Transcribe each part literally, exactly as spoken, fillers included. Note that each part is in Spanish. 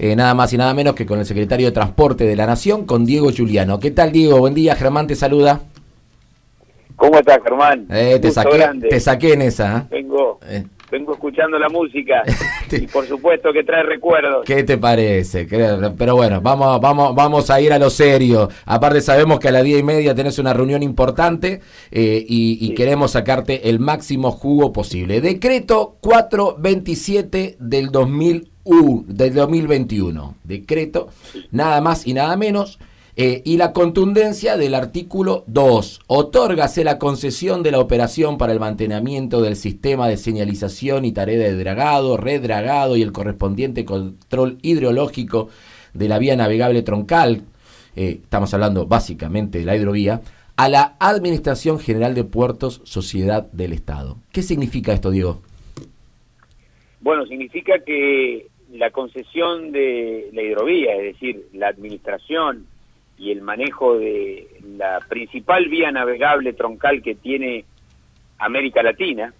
eh, nada más y nada menos que con el secretario de Transporte de la Nación, con Diego Giuliano. ¿Qué tal, Diego? Buen día, Germán te saluda. ¿Cómo estás, Germán? Eh, te, saqué, te saqué en esa. ¿eh? Vengo, eh. vengo escuchando la música y por supuesto que trae recuerdos. ¿Qué te parece? Pero bueno, vamos, vamos, vamos a ir a lo serio. Aparte sabemos que a las diez y media tenés una reunión importante eh, y, y sí. queremos sacarte el máximo jugo posible. Decreto cuatrocientos veintisiete del dos mil uno, del dos mil veintiuno. Decreto, sí. nada más y nada menos. Eh, y la contundencia del artículo dos. Otórgase la concesión de la operación para el mantenimiento del sistema de señalización y tarea de dragado, redragado y el correspondiente control hidrológico de la vía navegable troncal, eh, estamos hablando básicamente de la hidrovía, a la Administración General de Puertos, Sociedad del Estado. ¿Qué significa esto, Diego? Bueno, significa que la concesión de la hidrovía, es decir, la administración y el manejo de la principal vía navegable troncal que tiene América Latina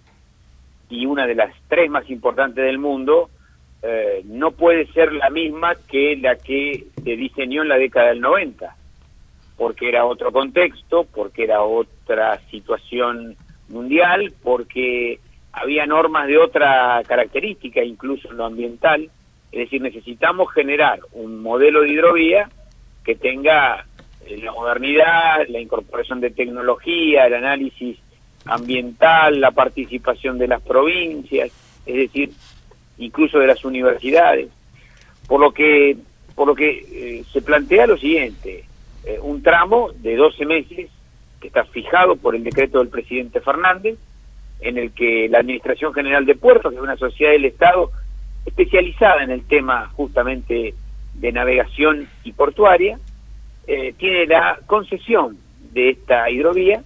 y una de las tres más importantes del mundo, eh, no puede ser la misma que la que se diseñó en la década del noventa, porque era otro contexto, porque era otra situación mundial, porque había normas de otra característica, incluso en lo ambiental. Es decir, necesitamos generar un modelo de hidrovía que tenga la modernidad, la incorporación de tecnología, el análisis ambiental, la participación de las provincias, es decir, incluso de las universidades. Por lo que, por lo que eh, se plantea lo siguiente, eh, un tramo de doce meses que está fijado por el decreto del presidente Fernández, en el que la Administración General de Puertos, que es una sociedad del Estado especializada en el tema justamente de navegación y portuaria, eh, tiene la concesión de esta hidrovía,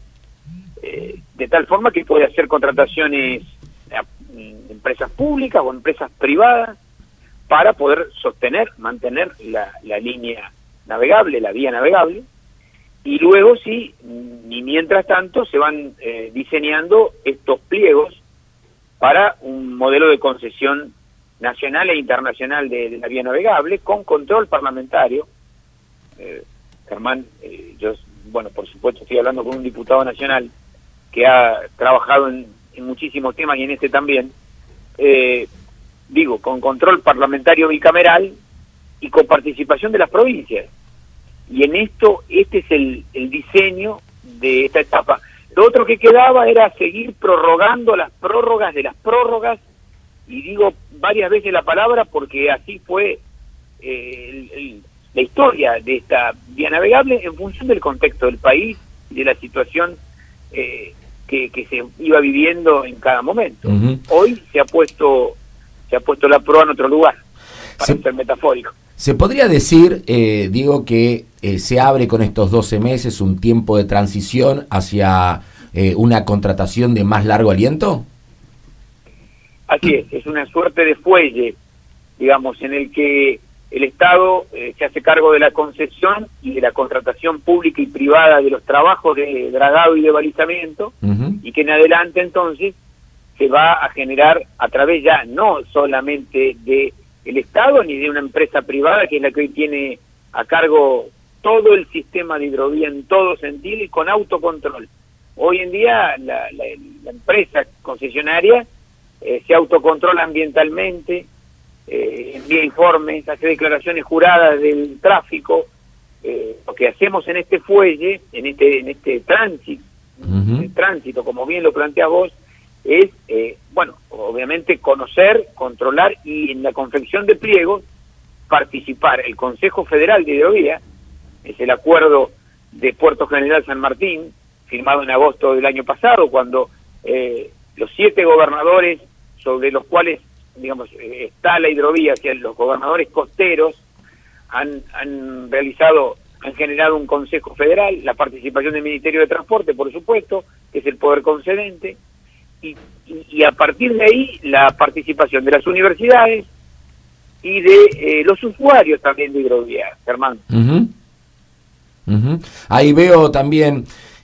eh, de tal forma que puede hacer contrataciones a empresas públicas o empresas privadas para poder sostener, mantener la, la línea navegable, la vía navegable, y luego sí, y mientras tanto se van eh, diseñando estos pliegos para un modelo de concesión nacional e internacional de, de la vía navegable, con control parlamentario. Eh, Germán, eh, yo, bueno, por supuesto estoy hablando con un diputado nacional que ha trabajado en, en muchísimos temas y en este también, eh, digo, con control parlamentario bicameral y con participación de las provincias. Y en esto, este es el, el diseño de esta etapa. Lo otro que quedaba era seguir prorrogando las prórrogas de las prórrogas, y digo varias veces la palabra porque así fue eh, el, el, la historia de esta vía navegable en función del contexto del país y de la situación eh, que, que se iba viviendo en cada momento. Uh-huh. Hoy se ha puesto se ha puesto la proa en otro lugar, para se, ser metafórico. ¿Se podría decir, eh, Diego, que eh, se abre con estos doce meses un tiempo de transición hacia eh, una contratación de más largo aliento? Así es, es una suerte de fuelle, digamos, en el que el Estado eh, se hace cargo de la concesión y de la contratación pública y privada de los trabajos de dragado y de balizamiento, uh-huh. y que en adelante entonces se va a generar a través ya no solamente de el Estado ni de una empresa privada, que es la que hoy tiene a cargo todo el sistema de hidrovía en todo sentido y con autocontrol. Hoy en día la, la, la empresa concesionaria Eh, se autocontrola ambientalmente, eh, envía informes, hace declaraciones juradas del tráfico. Eh, lo que hacemos en este fuelle, en este en este tránsito, uh-huh. el tránsito, como bien lo planteas vos, es, eh, bueno, obviamente conocer, controlar y en la confección de pliegos participar. El Consejo Federal de Hidrovía, es el acuerdo de Puerto General San Martín, firmado en agosto del año pasado, cuando eh, los siete gobernadores sobre los cuales, digamos, eh, está la hidrovía, o sea, los gobernadores costeros han, han realizado, han generado un Consejo Federal, la participación del Ministerio de Transporte, por supuesto, que es el poder concedente, y, y, y a partir de ahí la participación de las universidades y de eh, los usuarios también de hidrovía, Germán. Uh-huh. Uh-huh. Ahí veo también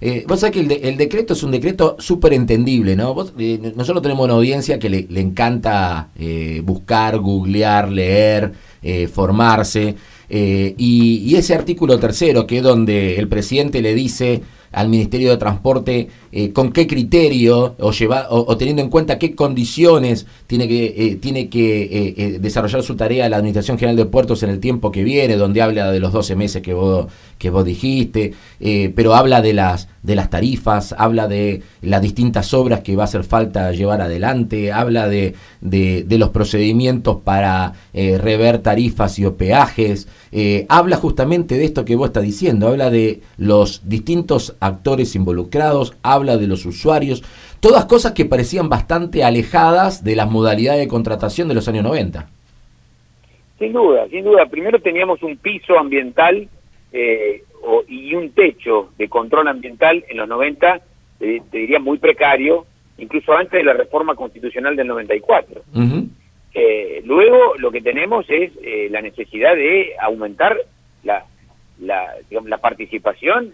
Eh, vos sabés que el, de, el decreto es un decreto súper entendible, ¿no? Vos, eh, nosotros tenemos una audiencia que le, le encanta eh, buscar, googlear, leer, eh, formarse, eh, y, y ese artículo tercero, que es donde el presidente le dice al Ministerio de Transporte eh, con qué criterio o, lleva, o, o teniendo en cuenta qué condiciones tiene que eh, tiene que eh, eh, desarrollar su tarea la Administración General de Puertos en el tiempo que viene, donde habla de los doce meses que vos que vos dijiste, eh, pero habla de las de las tarifas, habla de las distintas obras que va a hacer falta llevar adelante, habla de, de, de los procedimientos para eh, rever tarifas y o peajes, eh, habla justamente de esto que vos estás diciendo, habla de los distintos actores involucrados, habla de los usuarios, todas cosas que parecían bastante alejadas de las modalidades de contratación de los años noventa. Sin duda, sin duda. Primero teníamos un piso ambiental eh, o, y un techo de control ambiental en los noventa, eh, te diría muy precario, incluso antes de la reforma constitucional del noventa y cuatro. Uh-huh. Eh, luego lo que tenemos es eh, la necesidad de aumentar la, la, digamos, la participación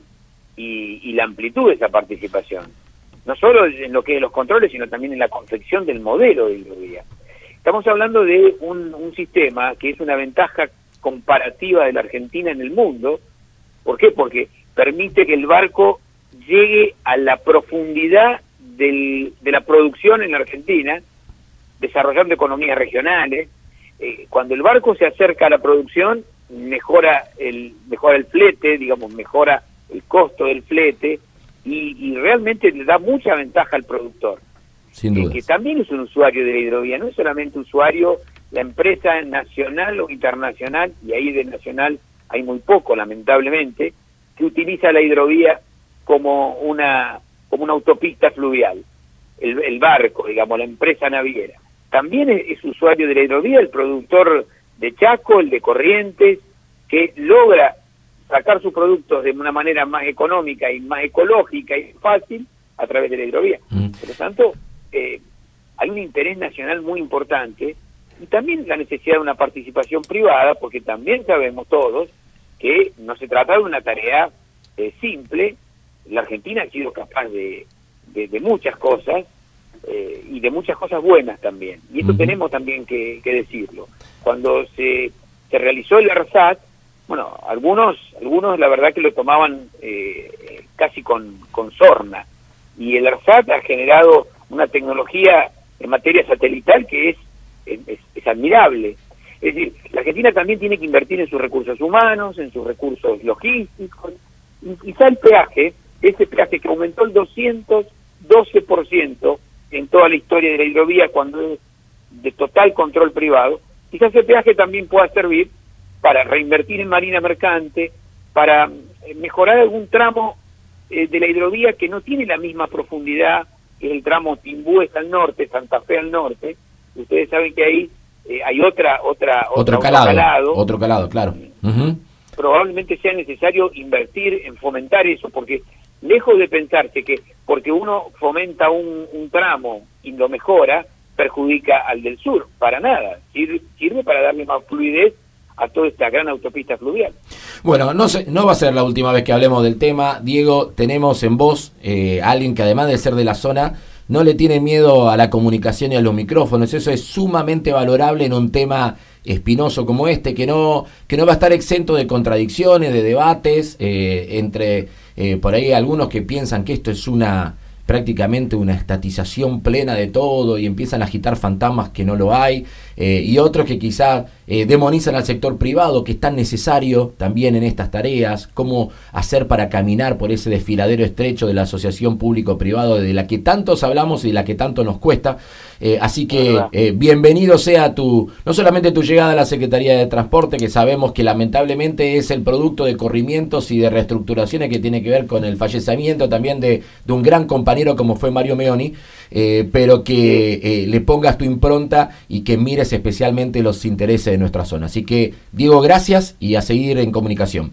y, y la amplitud de esa participación. No solo en lo que es los controles, sino también en la confección del modelo de hidrovía. Estamos hablando de un, un sistema que es una ventaja comparativa de la Argentina en el mundo. ¿Por qué? Porque permite que el barco llegue a la profundidad del, de la producción en la Argentina, desarrollando economías regionales. Eh, cuando el barco se acerca a la producción, mejora el, mejora el flete, digamos, mejora el costo del flete, y, y realmente le da mucha ventaja al productor. Sin duda. Eh, que también es un usuario de la hidrovía, no es solamente usuario la empresa nacional o internacional, y ahí de nacional hay muy poco, lamentablemente, que utiliza la hidrovía como una como una autopista fluvial, el, el barco, digamos, la empresa naviera. También es, es usuario de la hidrovía el productor de Chaco, el de Corrientes, que logra sacar sus productos de una manera más económica y más ecológica y fácil a través de la hidrovía. Mm. Por lo tanto, eh, hay un interés nacional muy importante y también la necesidad de una participación privada, porque también sabemos todos que no se trata de una tarea eh, simple. La Argentina ha sido capaz de, de, de muchas cosas eh, y de muchas cosas buenas también, y eso uh-huh. tenemos también que, que decirlo. Cuando se, se realizó el ARSAT, bueno, algunos algunos la verdad que lo tomaban eh, casi con, con sorna, y el ARSAT ha generado una tecnología en materia satelital que es, es, es admirable. Es decir, la Argentina también tiene que invertir en sus recursos humanos, en sus recursos logísticos, y quizá el peaje, ese peaje que aumentó el doscientos doce por ciento en toda la historia de la hidrovía cuando es de total control privado, quizás ese peaje también pueda servir para reinvertir en marina mercante, para mejorar algún tramo eh, de la hidrovía que no tiene la misma profundidad que es el tramo Timbú está al norte, Santa Fe al norte. Ustedes saben que ahí eh, hay otra otra otro, otra calado, otro calado, otro calado, claro. Uh-huh. Probablemente sea necesario invertir en fomentar eso, porque lejos de pensarse que porque uno fomenta un, un tramo y lo mejora, perjudica al del sur, para nada, sirve, sirve para darle más fluidez a toda esta gran autopista fluvial. Bueno, no sé, no va a ser la última vez que hablemos del tema. Diego, tenemos en vos eh, alguien que además de ser de la zona, no le tiene miedo a la comunicación y a los micrófonos. Eso es sumamente valorable en un tema espinoso como este, que no que no va a estar exento de contradicciones, de debates, eh, entre eh, por ahí algunos que piensan que esto es una prácticamente una estatización plena de todo y empiezan a agitar fantasmas que no lo hay, eh, y otros que quizá eh, demonizan al sector privado, que es tan necesario también en estas tareas, cómo hacer para caminar por ese desfiladero estrecho de la asociación público-privado de la que tantos hablamos y de la que tanto nos cuesta. Eh, así que eh, bienvenido sea tu, no solamente tu llegada a la Secretaría de Transporte, que sabemos que lamentablemente es el producto de corrimientos y de reestructuraciones que tiene que ver con el fallecimiento también de, de un gran compañero como fue Mario Meoni, eh, pero que eh, le pongas tu impronta y que mires especialmente los intereses de nuestra zona. Así que, Diego, gracias y a seguir en comunicación.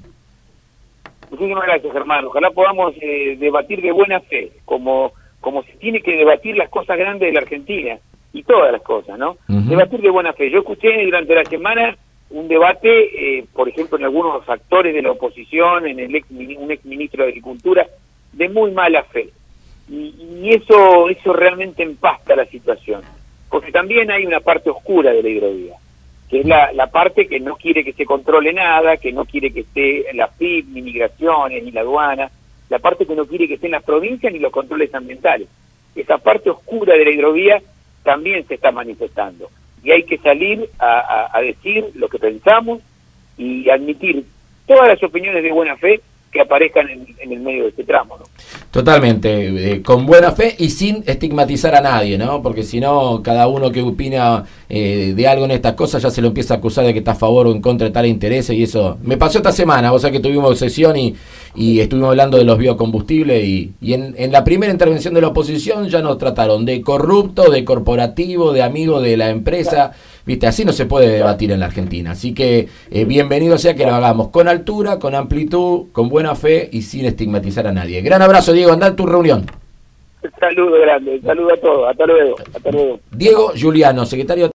Muchísimas gracias, hermano. Ojalá podamos eh, debatir de buena fe, como como se tiene que debatir las cosas grandes de la Argentina, y todas las cosas, ¿no? Uh-huh. Debatir de buena fe. Yo escuché durante la semana un debate, eh, por ejemplo, en algunos actores de la oposición, en el ex, un ex ministro de Agricultura, de muy mala fe. Y, y eso, eso realmente empasta la situación. Porque también hay una parte oscura de la hidrovía, que es la, la parte que no quiere que se controle nada, que no quiere que esté la F I P, ni migraciones, ni la aduana, la parte que no quiere que estén las provincias ni los controles ambientales. Esa parte oscura de la hidrovía también se está manifestando. Y hay que salir a, a, a decir lo que pensamos y admitir todas las opiniones de buena fe que aparezcan en, en el medio de este tramo, ¿no? Totalmente, eh, con buena fe y sin estigmatizar a nadie, ¿no? Porque si no, cada uno que opina eh, de algo en estas cosas ya se lo empieza a acusar de que está a favor o en contra de tal interés, y eso me pasó esta semana. O sea que tuvimos sesión y, y estuvimos hablando de los biocombustibles y, y en, en la primera intervención de la oposición ya nos trataron de corrupto, de corporativo, de amigo de la empresa. Viste, así no se puede debatir en la Argentina. Así que eh, bienvenido sea que lo hagamos con altura, con amplitud, con buena fe y sin estigmatizar a nadie. Gran abrazo, Diego, anda en tu reunión. Un saludo grande, un saludo a todos, hasta luego, hasta luego. Diego Giuliano, secretario